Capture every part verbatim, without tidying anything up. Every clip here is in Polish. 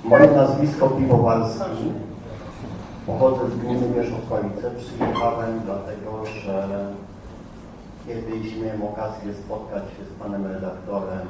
Moje nazwisko Piwowarski. Pochodzę z gminy Wierzchosławice. Przyjechałem dlatego, że kiedyś miałem okazję spotkać się z panem redaktorem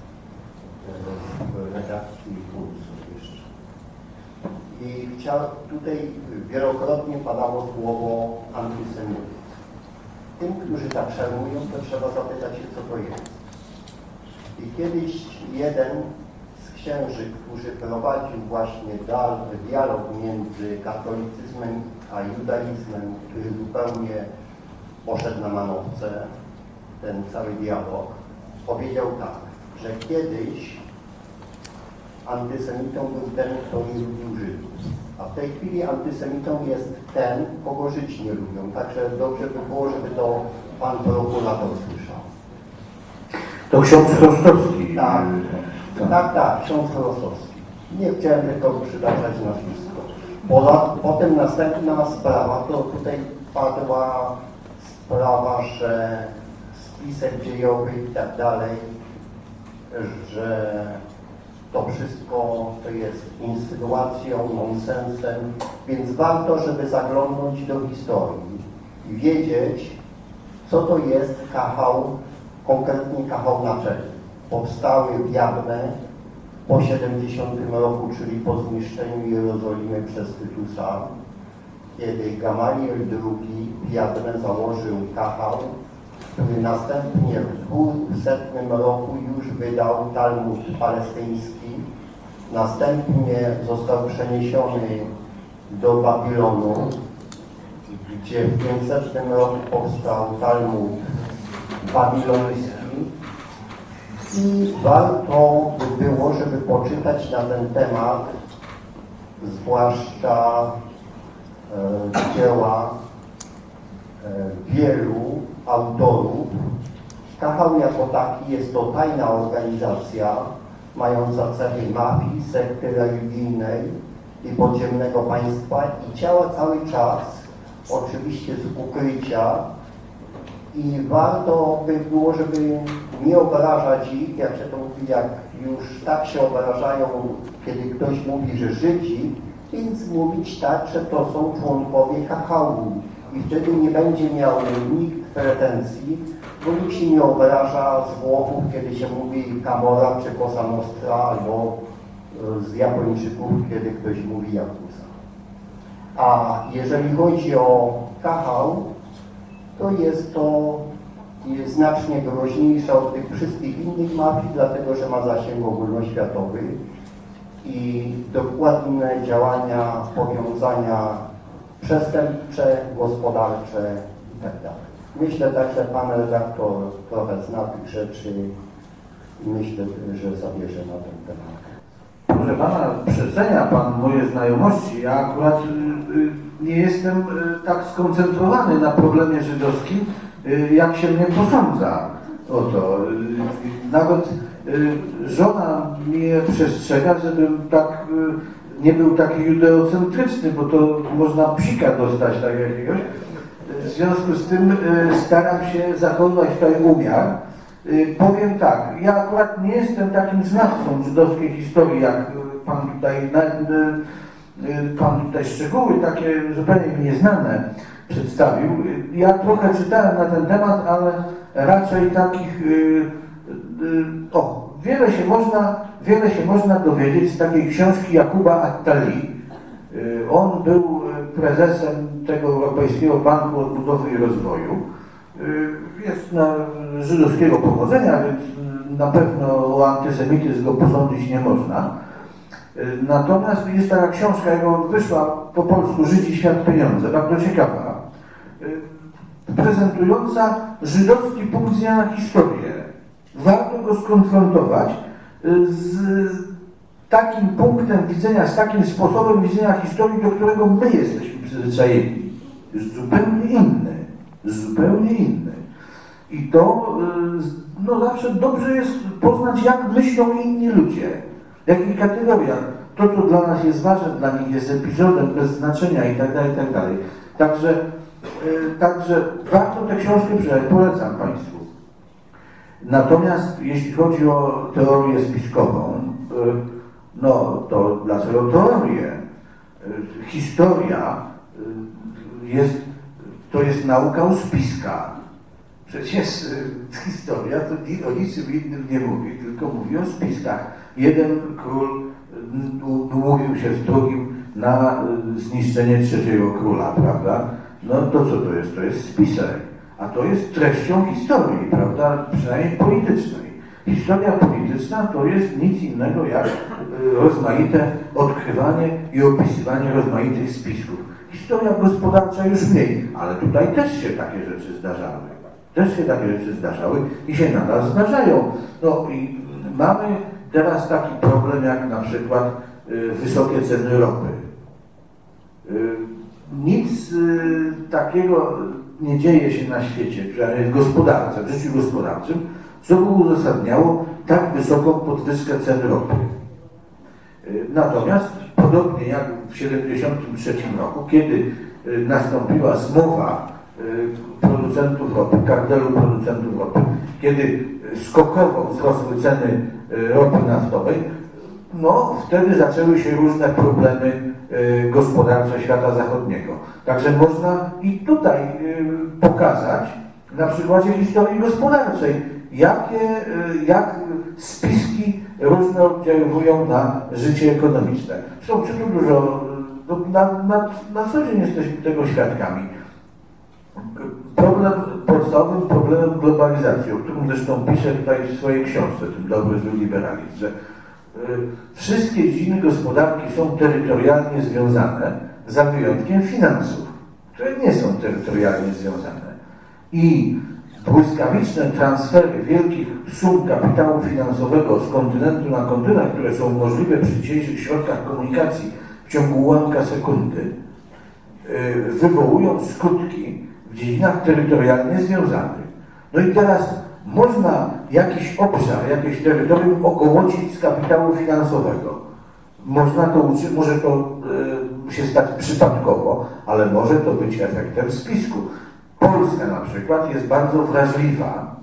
w redakcji Pulsu jeszcze. I chciałem, tutaj wielokrotnie padało słowo antysemityzm. Tym, którzy tak szermują, to trzeba zapytać się, co to jest. I kiedyś jeden z księży, który prowadził właśnie dialog między katolicyzmem a judaizmem, który zupełnie poszedł na manowce, ten cały dialog, powiedział tak, że kiedyś antysemitą był ten, kto nie lubił Żydów. A w tej chwili antysemitą jest ten, kogo Żydzi nie lubią. Także dobrze by było, żeby to pan prokurator słyszał. To ksiądz Rostowski. Tak, tak, tak, tak, ksiądz Rostowski. Nie chciałem tylko przytaczać nazwisko. Potem następna sprawa, to tutaj padła sprawa, że spisek dziejowy i tak dalej, że to wszystko to jest insynuacją, nonsensem, więc warto, żeby zaglądnąć do historii i wiedzieć, co to jest Kahał, konkretnie Kahał naczelny. Powstały w Jabne po siedemdziesiątym roku, czyli po zniszczeniu Jerozolimy przez Tytusa, kiedy Gamaliel drugi w Jabne założył Kahał, który następnie w dwusetnym roku już wydał Talmud palestyński, następnie został przeniesiony do Babilonu, gdzie w pięćsetnym roku powstał Talmud babiloński i warto by było, żeby poczytać na ten temat, zwłaszcza e, dzieła e, wielu autorów. Kahał jako taki jest to tajna organizacja mająca cechy mafii, sekty religijnej i podziemnego państwa i działa cały czas, oczywiście z ukrycia, i warto by było, żeby nie obrażać ich, jak się to mówi, jak już tak się obrażają, kiedy ktoś mówi, że Żydzi, więc mówić tak, że to są członkowie Kahału i wtedy nie będzie miał nikt pretensji, bo nikt się nie obraża z Włochów, kiedy się mówi Camorra czy Cosa Nostra, albo z Japończyków, kiedy ktoś mówi Yakuza. A jeżeli chodzi o Kahał, to jest to jest znacznie groźniejsze od tych wszystkich innych mafii, dlatego że ma zasięg ogólnoświatowy i dokładne działania, powiązania przestępcze, gospodarcze itd. Myślę tak, że pan redaktor trochę zna tych rzeczy i myślę, że zabierze na ten temat. Proszę pana, przecenia pan moje znajomości. Ja akurat y, y, nie jestem y, tak skoncentrowany na problemie żydowskim, y, jak się mnie posądza o to. Y, nawet y, żona mnie przestrzega, żebym tak y, nie był taki judeocentryczny, bo to można psika dostać tak jakiegoś. W związku z tym y, staram się zachować tutaj umiar. Y, powiem tak, ja akurat nie jestem takim znawcą żydowskiej historii, jak pan tutaj, na, y, y, pan tutaj szczegóły takie zupełnie mi nieznane przedstawił. Ja trochę czytałem na ten temat, ale raczej takich, y, y, o, wiele się można, wiele się można dowiedzieć z takiej książki Jakuba Attali. Y, on był prezesem tego Europejskiego Banku Odbudowy i Rozwoju. Jest na żydowskiego pochodzenia, więc na pewno o antysemityzm go posądzić nie można. Natomiast jest taka książka, jego wyszła po polsku Żydzi, świat, pieniądze, bardzo ciekawa, prezentująca żydowski punkt widzenia na historię. Warto go skonfrontować z takim punktem widzenia, z takim sposobem widzenia historii, do którego my jesteśmy przyzwyczajeni. Jest zupełnie inny. Zupełnie inny. I to no, zawsze dobrze jest poznać, jak myślą inni ludzie, w jakich kategoriach. To, co dla nas jest ważne, dla nich jest epizodem bez znaczenia i tak dalej, i tak dalej. Także, yy, także warto tę książkę przeczytać, polecam Państwu. Natomiast jeśli chodzi o teorię spiskową, yy, No to dlaczego teorie? Historia jest, to jest nauka o spiskach. Przecież historia to o niczym innym nie mówi, tylko mówi o spiskach. Jeden król umówił się z drugim na zniszczenie trzeciego króla, prawda? No to co to jest? To jest spisek. A to jest treścią historii, prawda? Przynajmniej politycznej. Historia polityczna to jest nic innego jak rozmaite odkrywanie i opisywanie rozmaitych spisków. Historia gospodarcza już mniej, ale tutaj też się takie rzeczy zdarzały. Też się takie rzeczy zdarzały i się nadal zdarzają. No i mamy teraz taki problem jak na przykład y, wysokie ceny ropy. Y, nic y, takiego nie dzieje się na świecie, przynajmniej w gospodarce, w życiu gospodarczym, co by uzasadniało tak wysoką podwyżkę cen ropy. Y, natomiast podobnie jak w tysiąc dziewięćset siedemdziesiątym trzecim roku, kiedy y, nastąpiła zmowa producentów ropy, kartelu producentów ropy, kiedy skokowo wzrosły ceny ropy naftowej, no wtedy zaczęły się różne problemy gospodarcze świata zachodniego. Także można i tutaj pokazać na przykładzie historii gospodarczej, jakie, jak spiski różne oddziaływują na życie ekonomiczne. Zresztą czy tu dużo, na, na, na co dzień jesteśmy tego świadkami. Problem, podstawowym problemem globalizacji, o którym zresztą piszę tutaj w swojej książce, tym Dobry zły liberalizm, że y, wszystkie dziedziny gospodarki są terytorialnie związane, za wyjątkiem finansów, które nie są terytorialnie związane. I błyskawiczne transfery wielkich sum kapitału finansowego z kontynentu na kontynent, które są możliwe przy dzisiejszych środkach komunikacji w ciągu ułamka sekundy, y, wywołują skutki w dziedzinach terytorialnie związanych. No i teraz można jakiś obszar, jakieś terytorium ogołocić z kapitału finansowego. Można to uczyć, może to y, się stać przypadkowo, ale może to być efektem spisku. Polska na przykład jest bardzo wrażliwa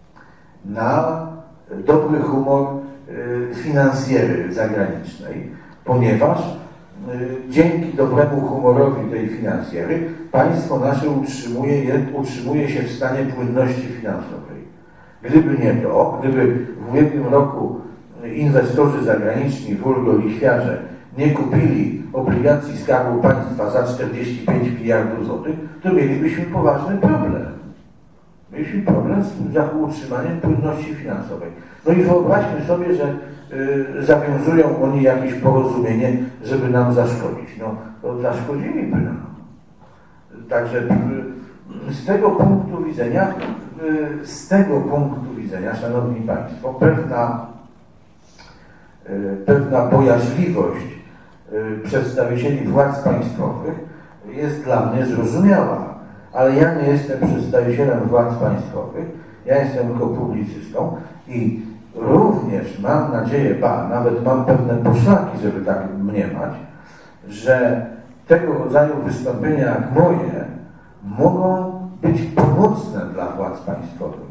na dobry humor y, finansjery zagranicznej, ponieważ dzięki dobremu humorowi tej finansjery państwo nasze utrzymuje, je, utrzymuje się w stanie płynności finansowej. Gdyby nie to, gdyby w ubiegłym roku inwestorzy zagraniczni, vulgo lichwiarze, nie kupili obligacji Skarbu Państwa za czterdzieści pięć miliardów złotych, to mielibyśmy poważny problem. Mieliśmy problem z utrzymaniem płynności finansowej. No i wyobraźmy sobie, że y, zawiązują oni jakieś porozumienie, żeby nam zaszkodzić. No, to zaszkodziliby nam. Także y, z tego punktu widzenia, y, z tego punktu widzenia, Szanowni Państwo, pewna, y, pewna bojaźliwość y, przedstawicieli władz państwowych jest dla mnie zrozumiała. Ale ja nie jestem przedstawicielem władz państwowych, ja jestem tylko publicystą i również mam nadzieję, ba, nawet mam pewne poszlaki, żeby tak mniemać, że tego rodzaju wystąpienia jak moje mogą być pomocne dla władz państwowych,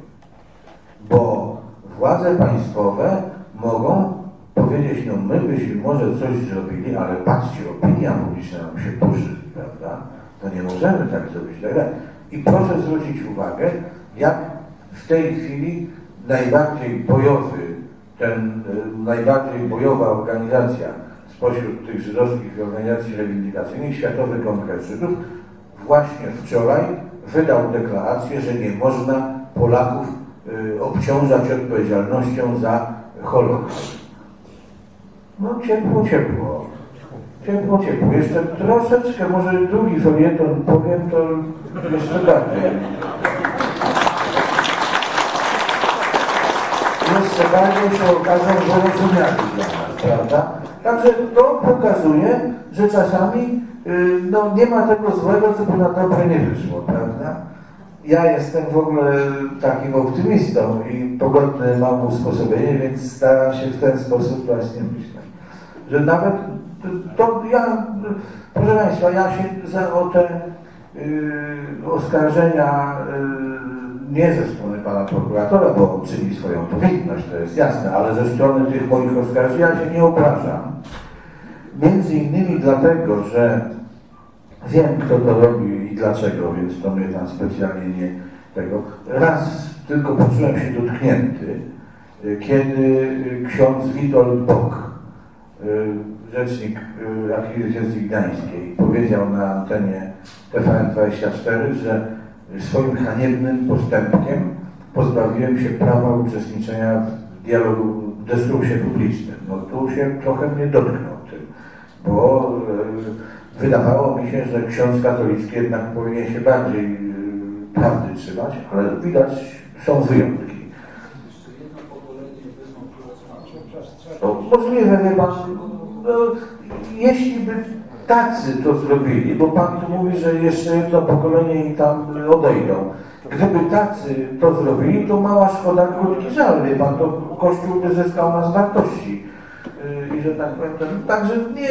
bo władze państwowe mogą powiedzieć, no my byśmy może coś zrobili, ale patrzcie, opinia publiczna nam się burzy, prawda? To nie możemy tak zrobić. I proszę zwrócić uwagę, jak w tej chwili najbardziej bojowy, ten najbardziej bojowa organizacja spośród tych żydowskich organizacji reivindykacyjnych, Światowy Kongres Żydów, właśnie wczoraj wydał deklarację, że nie można Polaków y, obciążać odpowiedzialnością za Holokaust. No ciepło, ciepło. Ciepło, ciepło. Jeszcze troszeczkę, może drugi felieton powiem, to jeszcze bardziej. Jeszcze bardziej się okażą wyrozumiali dla nas, prawda? Także to pokazuje, że czasami yy, no, nie ma tego złego, co by na dobre nie wyszło, prawda? Ja jestem w ogóle takim optymistą i pogodne mam usposobienie, więc staram się w ten sposób właśnie myśleć. Że nawet to ja, proszę Państwa, ja się za, o te yy, oskarżenia nie ze strony pana prokuratora, bo on czyni swoją powinność, to jest jasne, ale ze strony tych moich oskarżeń ja się nie obrażam. Między innymi dlatego, że wiem, kto to robi i dlaczego, więc to mnie tam specjalnie nie tego. Raz tylko poczułem się dotknięty, kiedy ksiądz Witold Bok, rzecznik Archidiecezji Gdańskiej, powiedział na antenie T V N dwadzieścia cztery, że swoim haniebnym postępkiem pozbawiłem się prawa uczestniczenia w dialogu, w dyskursie publicznym. No tu się trochę mnie dotknął tym, bo e, wydawało mi się, że ksiądz katolicki jednak powinien się bardziej e, prawdy trzymać, ale widać, są wyjątki. No, możliwe, wie pan, no, jeśli by tacy to zrobili, bo pan tu mówi, że jeszcze jedno pokolenie i tam odejdą. Gdyby tacy to zrobili, to mała szkoda, krótki żal, wie pan, to Kościół by zyskał nas wartości. Yy, I że tak powiem, to, także nie,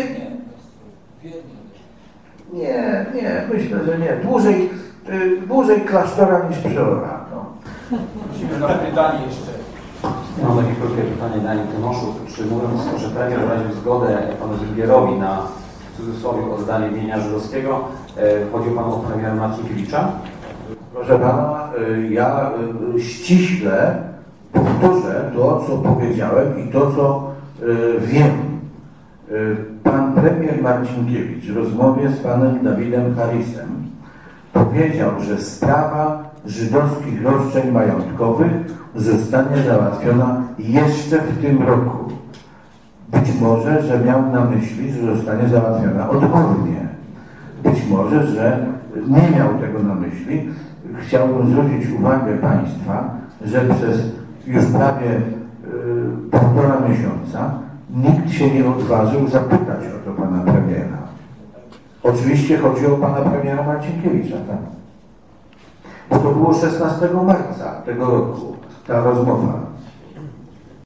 nie, nie, myślę, że nie. Dłużej, yy, dłużej klasztora niż przeora. No. Prosimy na pytanie jeszcze. Ja mam takie krótkie pytanie dla Tonoszów. Czy mówiąc, że premier wyraził zgodę panu Węgierowi na, w cudzysłowie, oddanie mienia żydowskiego, chodził panu o premiera Marcinkiewicza? Proszę pana, ja ściśle powtórzę to, co powiedziałem i to, co wiem. Pan premier Marcinkiewicz w rozmowie z panem Dawidem Harrisem powiedział, że sprawa żydowskich roszczeń majątkowych zostanie załatwiona jeszcze w tym roku. Być może, że miał na myśli, że zostanie załatwiona odmownie. Być może, że nie miał tego na myśli. Chciałbym zwrócić uwagę państwa, że przez już prawie y, półtora miesiąca nikt się nie odważył zapytać o to pana premiera. Oczywiście chodzi o pana premiera Marcinkiewicza, tak? Bo to było szesnastego marca tego roku, ta rozmowa.